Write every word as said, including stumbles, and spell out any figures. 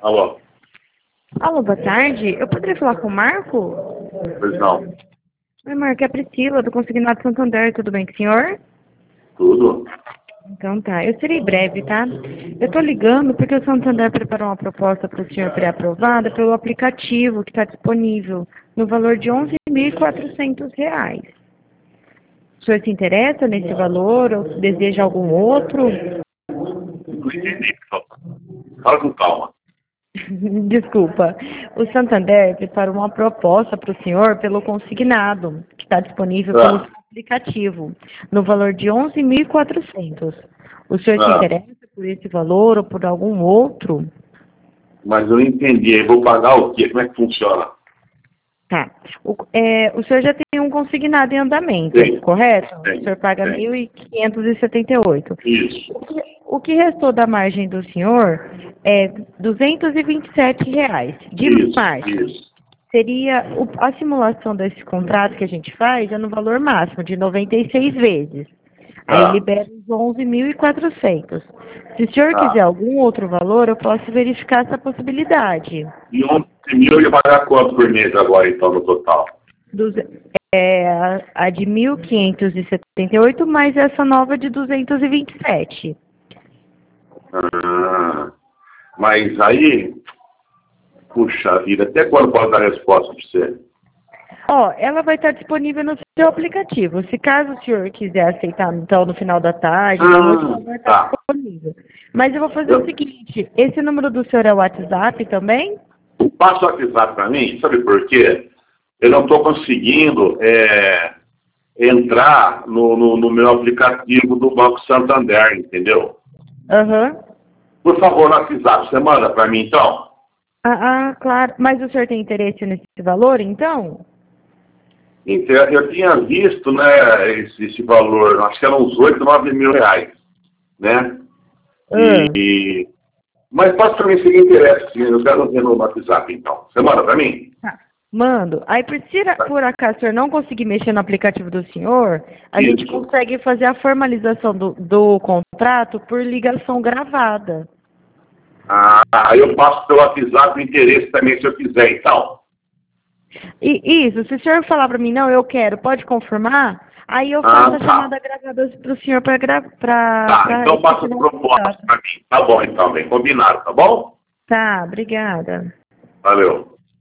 Alô? Alô, boa tarde. Eu poderia falar com o Marco? Pois não. Oi, Marco, é a Priscila, do Consignado Santander. Tudo bem com o senhor? Tudo? Então tá, eu serei breve, tá? Eu tô ligando porque o Santander preparou uma proposta para o senhor pré-aprovada pelo aplicativo que está disponível no valor de onze mil e quatrocentos reais. O senhor se interessa nesse valor ou deseja algum outro? Não entendi. Fala com calma. Desculpa. O Santander preparou uma proposta para o senhor pelo consignado, que está disponível pelo Ah, seu aplicativo, no valor de onze mil e quatrocentos. O senhor se ah, interessa por esse valor ou por algum outro? mas eu não entendi. Eu vou pagar o quê? Como é que funciona? Tá. O, é, o senhor já tem um consignado em andamento, Tem, correto? O tem, senhor paga tem. mil quinhentos e setenta e oito. Isso. O que, o que restou da margem do senhor é duzentos e vinte e sete reais de Isso, margem. isso. Seria o- a simulação desse contrato que a gente faz é no valor máximo de noventa e seis vezes. Aí Tá, libera os onze mil e quatrocentos. Se o senhor quiser tá. algum outro valor, eu posso verificar essa possibilidade. E onze mil eu ia pagar quanto por mês agora, então, no total? Dos- é, a, a de mil quinhentos e setenta e oito mais essa nova de duzentos e vinte e sete. Ah, mas aí, puxa vida, até quando pode dar resposta para você? Ó, ela vai estar disponível no seu aplicativo. Se caso o senhor quiser aceitar, então, no final da tarde, de noite, ela Ah, vai estar tá. disponível. Mas eu vou fazer o Eu, seguinte, esse número do senhor é o WhatsApp também? passa o WhatsApp para mim, sabe por quê? Eu não estou conseguindo é, entrar no, no, no meu aplicativo do Banco Santander, entendeu? Aham. Por favor, no WhatsApp, você manda para mim, então? Ah, ah, claro. Mas o senhor tem interesse nesse valor, então? Então, eu tinha visto, né, esse, esse valor, acho que eram uns oito, nove mil reais, né? Ah, E, mas passa para mim se me interessa, sim, eu quero ver no WhatsApp, então. Você manda para mim? tá. Mando. Aí, por, se, por acaso o senhor não conseguir mexer no aplicativo do senhor, a gente Isso. consegue fazer a formalização do, do contrato por ligação gravada. Ah, aí eu passo pelo WhatsApp o interesse também, se eu quiser, então. E isso, se o senhor falar para mim, não, eu quero, pode confirmar? Aí eu faço Ah, a tá. chamada gravada para o senhor para para Tá, então passa as efetivar o propostas contrato. para mim. Tá bom, então, bem combinado, tá bom? Tá, obrigada. Valeu.